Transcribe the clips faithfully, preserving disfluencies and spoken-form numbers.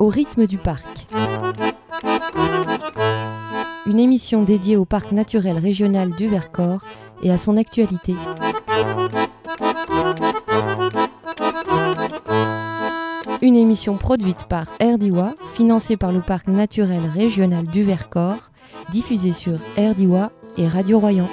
Au rythme du parc. Une émission dédiée au parc naturel régional du Vercors et à son actualité. Une émission produite par Erdiwa, financée par le parc naturel régional du Vercors, diffusée sur Erdiwa et Radio Royan.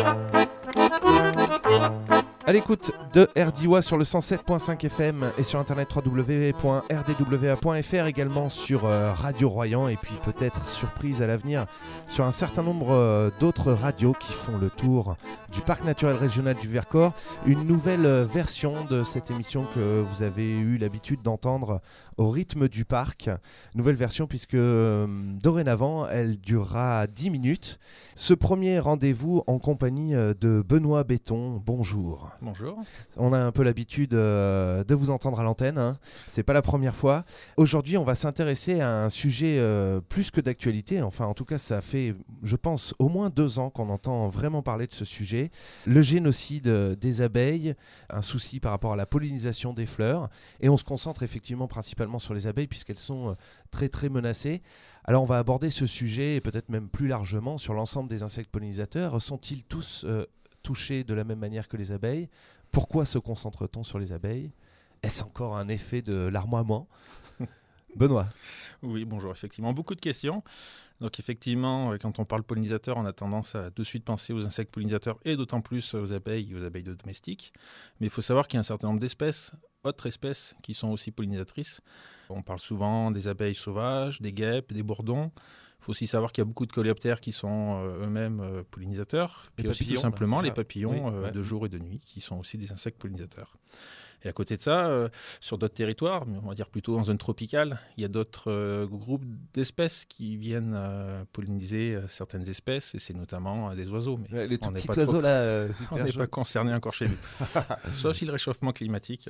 À l'écoute de Erdiwa sur le cent sept virgule cinq F M et sur internet w w w point r d w a point f r, également sur euh, Radio Royan, et puis peut-être surprise à l'avenir sur un certain nombre euh, d'autres radios qui font le tour du parc naturel régional du Vercors. Une nouvelle euh, version de cette émission que vous avez eu l'habitude d'entendre au rythme du parc. Nouvelle version puisque euh, dorénavant elle durera dix minutes. Ce premier rendez-vous en compagnie euh, de Benoît Béton. Bonjour. Bonjour. On a un peu l'habitude euh, de vous entendre à l'antenne, hein. C'est pas la première fois. Aujourd'hui, on va s'intéresser à un sujet euh, plus que d'actualité. Enfin, en tout cas, ça fait, je pense, au moins deux ans qu'on entend vraiment parler de ce sujet. Le génocide des abeilles, un souci par rapport à la pollinisation des fleurs. Et on se concentre effectivement principalement sur les abeilles puisqu'elles sont très très menacées. Alors on va aborder ce sujet et peut-être même plus largement sur l'ensemble des insectes pollinisateurs. Sont-ils tous euh, touchés de la même manière que les abeilles? Pourquoi se concentre-t-on sur les abeilles? Est-ce encore un effet de larmoiement? Benoît. Oui, bonjour. Effectivement, beaucoup de questions. Donc effectivement, quand on parle pollinisateur, on a tendance à de suite penser aux insectes pollinisateurs et d'autant plus aux abeilles et aux abeilles de domestiques. Mais il faut savoir qu'il y a un certain nombre d'espèces, autres espèces, qui sont aussi pollinisatrices. On parle souvent des abeilles sauvages, des guêpes, des bourdons. Il faut aussi savoir qu'il y a beaucoup de coléoptères qui sont euh, eux-mêmes euh, pollinisateurs. Puis aussi tout simplement bah, les papillons oui, euh, ouais. de jour et de nuit qui sont aussi des insectes pollinisateurs. Et à côté de ça, euh, sur d'autres territoires, on va dire plutôt en zone tropicale, il y a d'autres euh, groupes d'espèces qui viennent euh, polliniser euh, certaines espèces, et c'est notamment euh, des oiseaux. Mais les tout on petits pas oiseaux trop... là, euh, on n'est pas concernés encore chez nous. Sauf si le réchauffement climatique...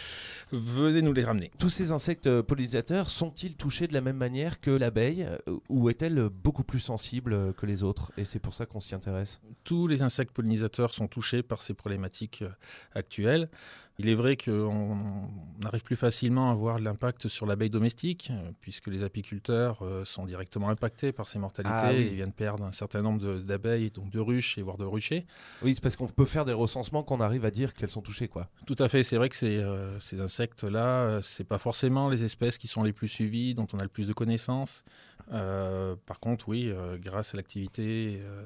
Venez nous les ramener. Tous ces insectes pollinisateurs sont-ils touchés de la même manière que l'abeille ou est-elle beaucoup plus sensible que les autres? Et c'est pour ça qu'on s'y intéresse. Tous les insectes pollinisateurs sont touchés par ces problématiques actuelles. Il est vrai qu'on arrive plus facilement à voir l'impact sur l'abeille domestique, puisque les apiculteurs sont directement impactés par ces mortalités ah, oui. et viennent perdre un certain nombre de, d'abeilles, donc de ruches et voire de ruchers. Oui, c'est parce qu'on peut faire des recensements qu'on arrive à dire qu'elles sont touchées, quoi. Tout à fait, c'est vrai que ces, euh, ces insectes-là, c'est pas forcément les espèces qui sont les plus suivies, dont on a le plus de connaissances. Euh, par contre, oui, euh, grâce à l'activité euh,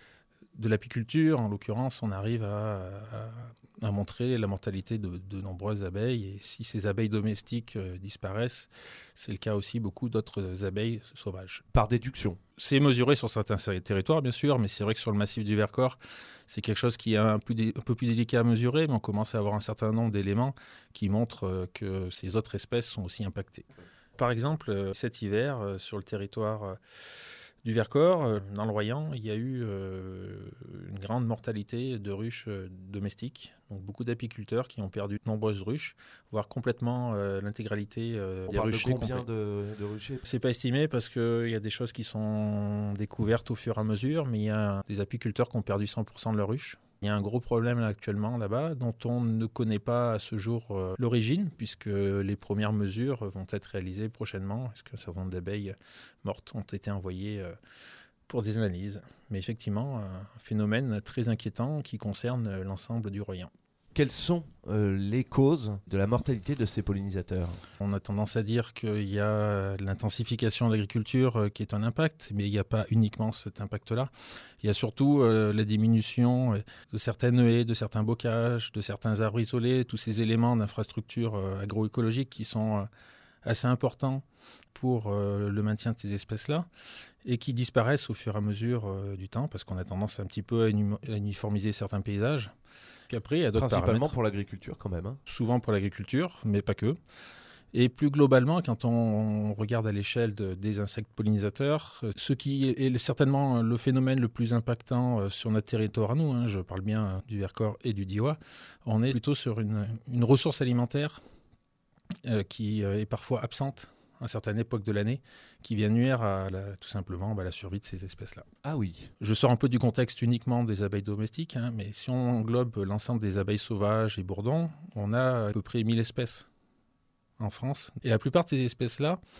de l'apiculture, en l'occurrence, on arrive à... à à montrer la mortalité de, de nombreuses abeilles. Et si ces abeilles domestiques euh, disparaissent, c'est le cas aussi beaucoup d'autres abeilles sauvages. Par déduction. C'est mesuré sur certains territoires, bien sûr, mais c'est vrai que sur le massif du Vercors, c'est quelque chose qui est un peu, dé- un peu plus délicat à mesurer, mais on commence à avoir un certain nombre d'éléments qui montrent euh, que ces autres espèces sont aussi impactées. Par exemple, euh, cet hiver, euh, sur le territoire... Euh, du Vercors, euh, dans le Royan, il y a eu euh, une grande mortalité de ruches euh, domestiques. Donc beaucoup d'apiculteurs qui ont perdu de nombreuses ruches, voire complètement euh, l'intégralité euh, On des parle ruchers. De combien de, de ruchers? C'est pas estimé parce qu'il y a des choses qui sont découvertes au fur et à mesure, mais il y a des apiculteurs qui ont perdu cent pour cent de leurs ruches. Il y a un gros problème là, actuellement là-bas dont on ne connaît pas à ce jour euh, l'origine, puisque les premières mesures vont être réalisées prochainement, parce qu'un certain nombre d'abeilles mortes ont été envoyées euh, pour des analyses. Mais effectivement, un phénomène très inquiétant qui concerne l'ensemble du Royan. Quelles sont euh, les causes de la mortalité de ces pollinisateurs? On a tendance à dire qu'il y a l'intensification de l'agriculture euh, qui est un impact, mais il n'y a pas uniquement cet impact-là. Il y a surtout euh, la diminution de certaines haies, de certains bocages, de certains arbres isolés, tous ces éléments d'infrastructure euh, agroécologique qui sont euh, assez importants pour euh, le maintien de ces espèces-là et qui disparaissent au fur et à mesure euh, du temps parce qu'on a tendance un petit peu à uniformiser certains paysages. Après, il y a d'autres Principalement paramètres. Pour l'agriculture quand même. Hein. Souvent pour l'agriculture, mais pas que. Et plus globalement, quand on regarde à l'échelle de, des insectes pollinisateurs, ce qui est certainement le phénomène le plus impactant sur notre territoire à nous, hein, je parle bien du Vercors et du Diois, on est plutôt sur une, une ressource alimentaire euh, qui est parfois absente à certaines époques de l'année, qui vient nuire à la, tout simplement à la survie de ces espèces-là. Ah oui. Je sors un peu du contexte uniquement des abeilles domestiques, hein, mais si on englobe l'ensemble des abeilles sauvages et bourdons, on a à peu près mille espèces en France. Et la plupart de ces espèces-là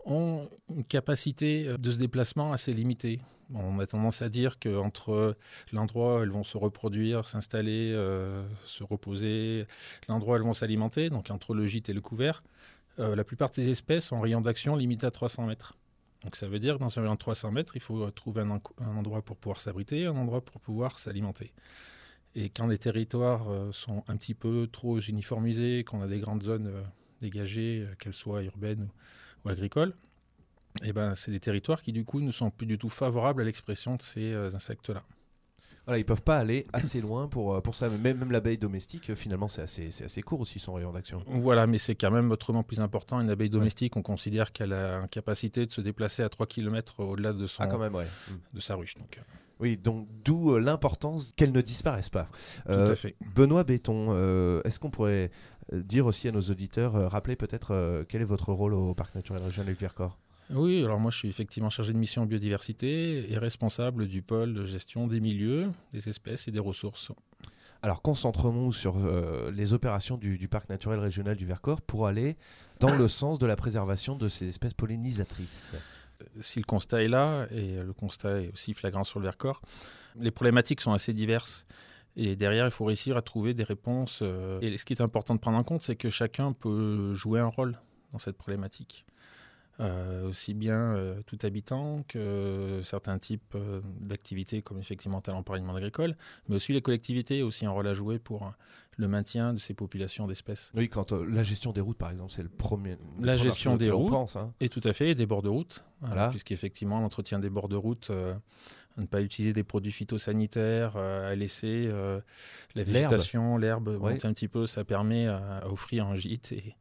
ont une capacité de ce déplacement assez limitée. On a tendance à dire qu'entre l'endroit où elles vont se reproduire, s'installer, euh, se reposer, l'endroit où elles vont s'alimenter, donc entre le gîte et le couvert, euh, la plupart des espèces ont un rayon d'action limité à trois cents mètres. Donc ça veut dire que dans un rayon de trois cents mètres, il faut trouver un, en- un endroit pour pouvoir s'abriter, un endroit pour pouvoir s'alimenter. Et quand les territoires euh, sont un petit peu trop uniformisés, qu'on a des grandes zones euh, dégagées, euh, qu'elles soient urbaines ou, ou agricoles, eh ben, c'est des territoires qui du coup ne sont plus du tout favorables à l'expression de ces euh, insectes-là. Voilà, ils peuvent pas aller assez loin pour, euh, pour ça. Même, même l'abeille domestique, euh, finalement, c'est assez, c'est assez court aussi son rayon d'action. Voilà, mais c'est quand même autrement plus important. Une abeille domestique, ouais. On considère qu'elle a une capacité de se déplacer à trois kilomètres au-delà de, son, ah, quand même, ouais. de sa ruche. Donc. Oui, donc d'où euh, l'importance qu'elles ne disparaissent pas. Euh, Tout à fait. Benoît Béton, euh, est-ce qu'on pourrait dire aussi à nos auditeurs, euh, rappeler peut-être euh, quel est votre rôle au Parc naturel régional du Vercors ? Oui, alors moi je suis effectivement chargé de mission biodiversité et responsable du pôle de gestion des milieux, des espèces et des ressources. Alors concentrons-nous sur euh, les opérations du, du Parc naturel régional du Vercors pour aller dans le sens de la préservation de ces espèces pollinisatrices. Si le constat est là, et le constat est aussi flagrant sur le Vercors, les problématiques sont assez diverses. Et derrière, il faut réussir à trouver des réponses. Euh, et ce qui est important de prendre en compte, c'est que chacun peut jouer un rôle dans cette problématique. Euh, aussi bien euh, tout habitant que euh, certains types euh, d'activités comme effectivement l'empoignement agricole, mais aussi les collectivités ont aussi un rôle à jouer pour euh, le maintien de ces populations d'espèces. Oui, quand euh, la gestion des routes par exemple, c'est le premier. La gestion des routes, pense, hein. Et tout à fait, des bords de route, voilà. euh, puisqu'effectivement l'entretien des bords de route, euh, à ne pas utiliser des produits phytosanitaires, euh, à laisser euh, la végétation, l'herbe, l'herbe ouais. monter un petit peu, ça permet à, à offrir un gîte et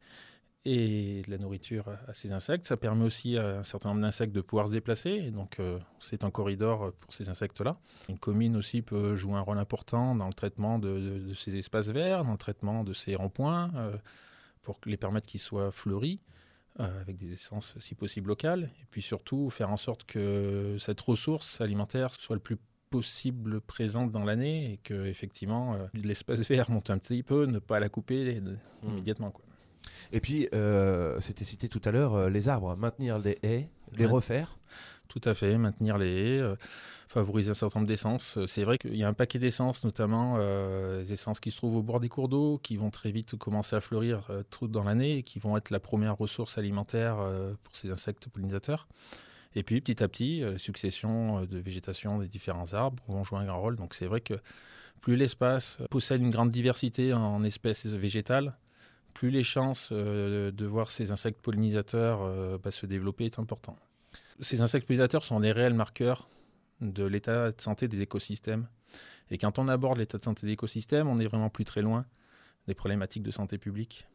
et de la nourriture à ces insectes. Ça permet aussi à un certain nombre d'insectes de pouvoir se déplacer. Et donc, euh, c'est un corridor pour ces insectes-là. Une commune aussi peut jouer un rôle important dans le traitement de, de, de ces espaces verts, dans le traitement de ces ronds-points, euh, pour les permettre qu'ils soient fleuris, euh, avec des essences, si possible, locales. Et puis surtout, faire en sorte que cette ressource alimentaire soit le plus possible présente dans l'année et que, effectivement, euh, l'espace vert monte un petit peu, ne pas la couper de, mmh. immédiatement, quoi. Et puis, euh, c'était cité tout à l'heure, euh, les arbres, maintenir les haies, les refaire. Tout à fait, maintenir les haies, euh, favoriser un certain nombre d'essences. C'est vrai qu'il y a un paquet d'essences, notamment euh, des essences qui se trouvent au bord des cours d'eau, qui vont très vite commencer à fleurir euh, tout dans l'année et qui vont être la première ressource alimentaire euh, pour ces insectes pollinisateurs. Et puis, petit à petit, euh, succession de végétation des différents arbres vont jouer un grand rôle. Donc, c'est vrai que plus l'espace possède une grande diversité en espèces végétales, plus les chances euh, de voir ces insectes pollinisateurs euh, bah, se développer est important. Ces insectes pollinisateurs sont les réels marqueurs de l'état de santé des écosystèmes. Et quand on aborde l'état de santé des écosystèmes, on n'est vraiment plus très loin des problématiques de santé publique.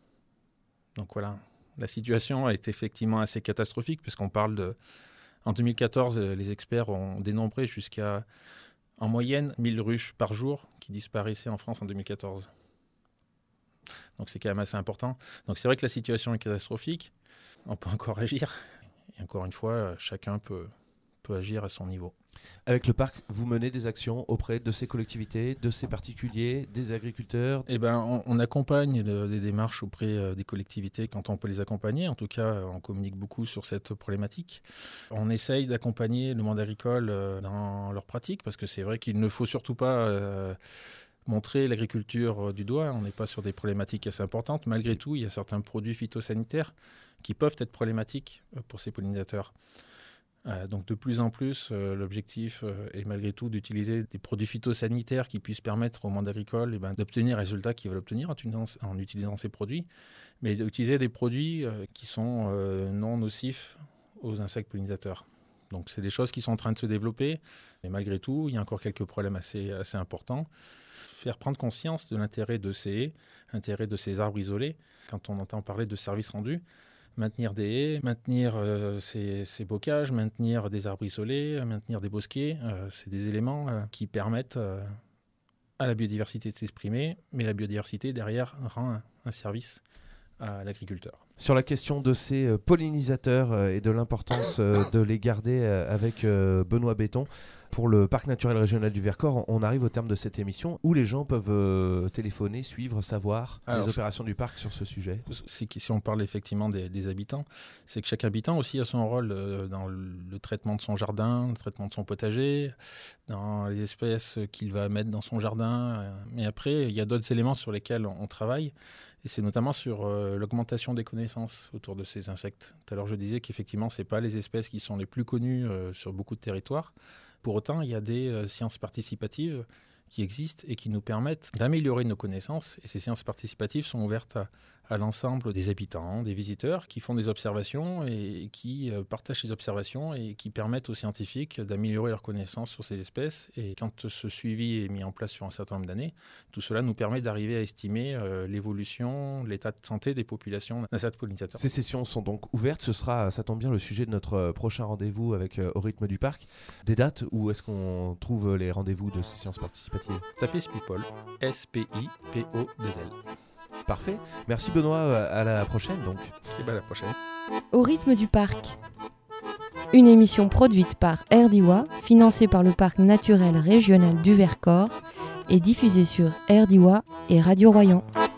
Donc voilà, la situation est effectivement assez catastrophique puisqu'on parle de... En deux mille quatorze, les experts ont dénombré jusqu'à, en moyenne, mille ruches par jour qui disparaissaient en France en deux mille quatorze. Donc c'est quand même assez important. Donc c'est vrai que la situation est catastrophique. On peut encore agir. Et encore une fois, chacun peut, peut agir à son niveau. Avec le parc, vous menez des actions auprès de ces collectivités, de ces particuliers, des agriculteurs. Eh ben, on, on accompagne le, des démarches auprès euh, des collectivités quand on peut les accompagner. En tout cas, on communique beaucoup sur cette problématique. On essaye d'accompagner le monde agricole euh, dans leurs pratiques parce que c'est vrai qu'il ne faut surtout pas... Euh, montrer l'agriculture du doigt, on n'est pas sur des problématiques assez importantes. Malgré tout, il y a certains produits phytosanitaires qui peuvent être problématiques pour ces pollinisateurs. Euh, donc de plus en plus, euh, l'objectif euh, est malgré tout d'utiliser des produits phytosanitaires qui puissent permettre au monde agricole eh ben, d'obtenir les résultats qu'ils veulent obtenir en utilisant, en utilisant ces produits, mais d'utiliser des produits euh, qui sont euh, non nocifs aux insectes pollinisateurs. Donc c'est des choses qui sont en train de se développer, mais malgré tout, il y a encore quelques problèmes assez, assez importants. Faire prendre conscience de l'intérêt de ces haies, l'intérêt de ces arbres isolés. Quand on entend parler de services rendus, maintenir des haies, maintenir euh, ces, ces bocages, maintenir des arbres isolés, maintenir des bosquets, euh, c'est des éléments euh, qui permettent euh, à la biodiversité de s'exprimer, mais la biodiversité, derrière, rend un, un service à l'agriculteur. sur la question de ces euh, pollinisateurs euh, et de l'importance euh, de les garder euh, avec euh, Benoît Béton. Pour le parc naturel régional du Vercors, on arrive au terme de cette émission où les gens peuvent euh, téléphoner, suivre, savoir Alors, les opérations du parc sur ce sujet. C'est que si on parle effectivement des, des habitants, c'est que chaque habitant aussi a son rôle euh, dans le, le traitement de son jardin, le traitement de son potager, dans les espèces qu'il va mettre dans son jardin. Euh, mais après, il y a d'autres éléments sur lesquels on, on travaille. Et c'est notamment sur euh, l'augmentation des connaissances autour de ces insectes. Tout à l'heure, je disais qu'effectivement, ce n'est pas les espèces qui sont les plus connues euh, sur beaucoup de territoires. Pour autant, il y a des euh, sciences participatives qui existent et qui nous permettent d'améliorer nos connaissances. Et ces sciences participatives sont ouvertes à, à l'ensemble des habitants, des visiteurs qui font des observations et qui euh, partagent ces observations et qui permettent aux scientifiques d'améliorer leurs connaissances sur ces espèces. Et quand ce suivi est mis en place sur un certain nombre d'années, tout cela nous permet d'arriver à estimer euh, l'évolution, l'état de santé des populations d'insectes pollinisateurs. Ces sessions sont donc ouvertes. Ce sera, ça tombe bien, le sujet de notre euh, prochain rendez-vous avec euh, Au rythme du parc. Des dates, où est-ce qu'on trouve les rendez-vous de ces sciences participatives? Tapez Spipol, S P I P O deux L. Parfait. Merci Benoît, à la prochaine donc. Et bien à la prochaine. Au rythme du parc. Une émission produite par Erdiwa, financée par le parc naturel régional du Vercors et diffusée sur Erdiwa et Radio Royan.